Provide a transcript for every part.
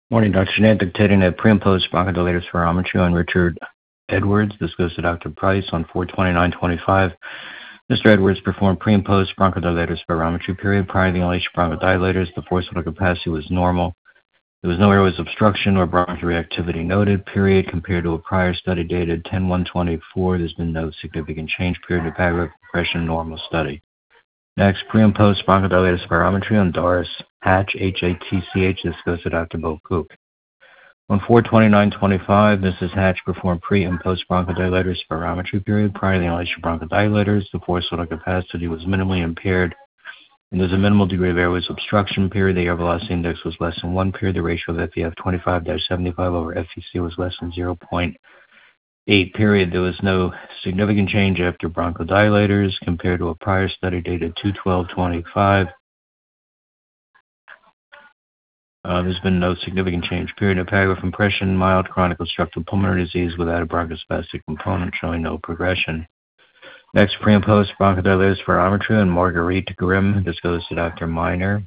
Morning, Dr. Jeanette, dictating a pre and post bronchodilator spirometry on Richard Edwards. This goes to Dr. Price on 4/29/25. Mr. Edwards performed pre and post bronchodilator spirometry period. Prior to the inhalation bronchodilators, the forced vital capacity was normal. There was no airways obstruction or bronchial reactivity noted, period. Compared to a prior study dated 10/1/24, there's been no significant change, period. Paragraph compression, normal study. Next, pre and post bronchodilator spirometry on Doris Hatch, H-A-T-C-H. This goes to Dr. Bo Cook. On 4/29/25, Mrs. Hatch performed pre and post bronchodilator spirometry period. Prior to the inhalation bronchodilators, the forced vital capacity was minimally impaired, and there's a minimal degree of airways obstruction, period. The air velocity index was less than 1, period. The ratio of FEF 25-75 over FVC was less than 0.8, period. There was no significant change after bronchodilators compared to a prior study dated 2/12/25. There's been no significant change, period. Paragraph impression, mild chronic obstructive pulmonary disease without a bronchospastic component, showing no progression. Next, pre and post bronchodilator spirometry on Marguerite Grimm. This goes to Dr. Miner.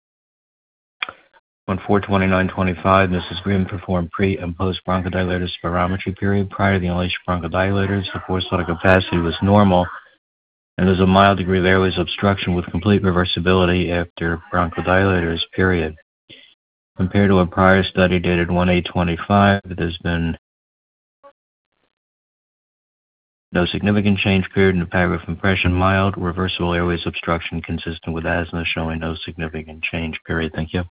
On 4/29/25, Mrs. Grimm performed pre and post bronchodilator spirometry period. Prior to the inhalation bronchodilators, the forced vital capacity was normal, and there's a mild degree of airways obstruction with complete reversibility after bronchodilators, period. Compared to a prior study dated 1/8/25, there's been no significant change, period. In the paragraph impression, mild reversible airways obstruction consistent with asthma, showing no significant change, period. Thank you.